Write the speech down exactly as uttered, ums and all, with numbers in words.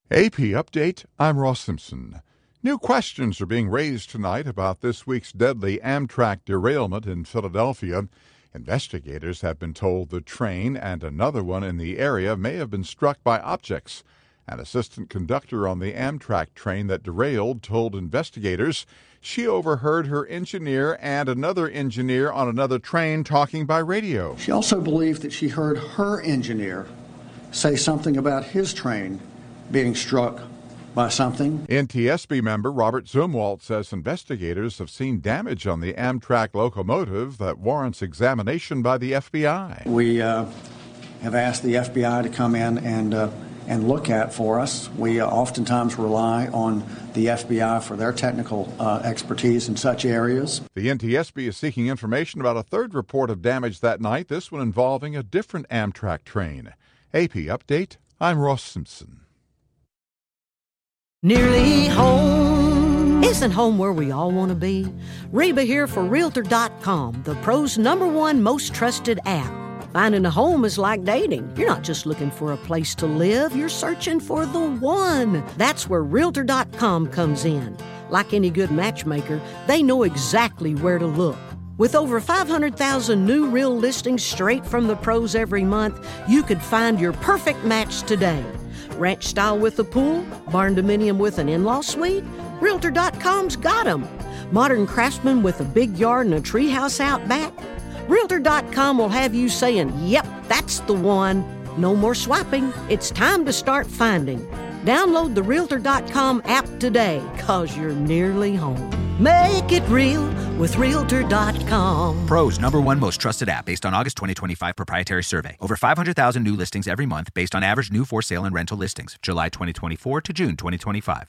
A P Update, I'm Ross Simpson. New questions are being raised tonight about this week's deadly Amtrak derailment in Philadelphia. Investigators have been told the train and another one in the area may have been struck by objects. An assistant conductor on the Amtrak train that derailed told investigators she overheard her engineer and another engineer on another train talking by radio. She also believed that she heard her engineer say something about his train being struck by something. N T S B member Robert Zumwalt says investigators have seen damage on the Amtrak locomotive that warrants examination by the F B I. We uh, have asked the F B I to come in and uh, and look at for us. We uh, oftentimes rely on the F B I for their technical uh, expertise in such areas. The N T S B is seeking information about a third report of damage that night, this one involving a different Amtrak train. A P Update, I'm Ross Simpson. Nearly home. Isn't home where we all want to be? Reba here for Realtor dot com, the pro's number one most trusted app. Finding a home is like dating. You're not just looking for a place to live, you're searching for the one. That's where Realtor dot com comes in. Like any good matchmaker, they know exactly where to look. With over five hundred thousand new real listings straight from the pros every month, you could find your perfect match today. Ranch style with a pool, barn dominium with an in-law suite? Realtor dot com's got them. Modern craftsman with a big yard and a treehouse out back? Realtor dot com will have you saying, yep, that's the one. No more swiping. It's time to start finding. Download the Realtor dot com app today, cause you're nearly home. Make it real with Realtor dot com. Pro's number one most trusted app based on August twenty twenty-five proprietary survey. Over five hundred thousand new listings every month based on average new for sale and rental listings. July twenty twenty-four to June twenty twenty-five.